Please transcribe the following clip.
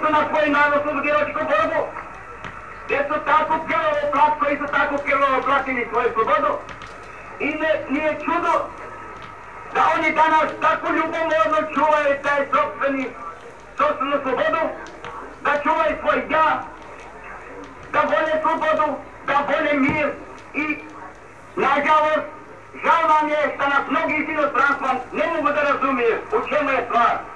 su na svoj narod slobodilačku borbu, gdje su tako krvavo platili, koji su tako krvavo platili svoju slobodu. I nije čudo da oni danas tako ljubomorno čuvaju taj sopstvenu slobodu, da čuvaju svoj ja, da vole slobodu, da vole mir i nažalost, žal nam je što nas mnogi iz inostranstva ne mogu da razumiju u čemu je stvar.